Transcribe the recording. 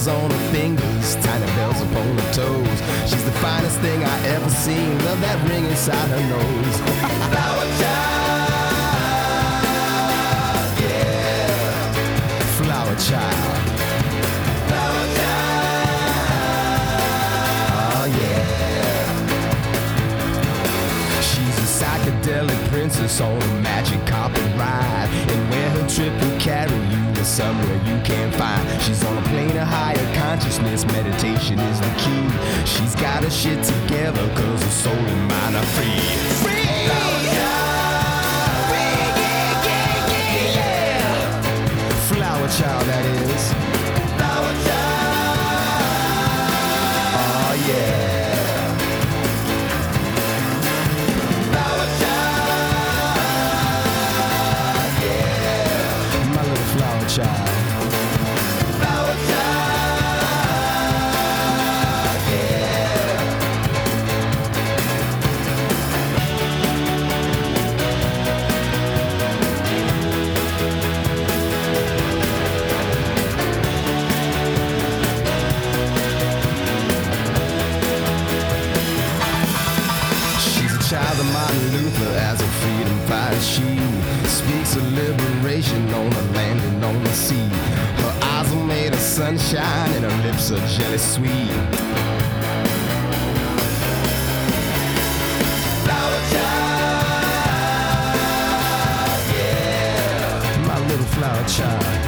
rings on her fingers, tiny bells upon her toes. She's the finest thing I ever seen. Love that ring inside her nose. Flower child, yeah. Flower child. Flower child, oh yeah. She's a psychedelic princess on a magic carpet ride, and where her trip will carry you is somewhere you can't find. She's on a plane of higher consciousness, meditation is the key. She's got her shit together, cause her soul and mind are free. Free! Flower child! Free, yeah, yeah, yeah, yeah! Flower child, that is. Flower child! Oh yeah. Flower child, yeah. My little flower child. Flower child, yeah. She's a child of Martin Luther as a freedom fighter. She speaks of liberation on the land and on the sea. Her eyes are made of sunshine and her lips are jelly sweet. Flower child, yeah. My little flower child.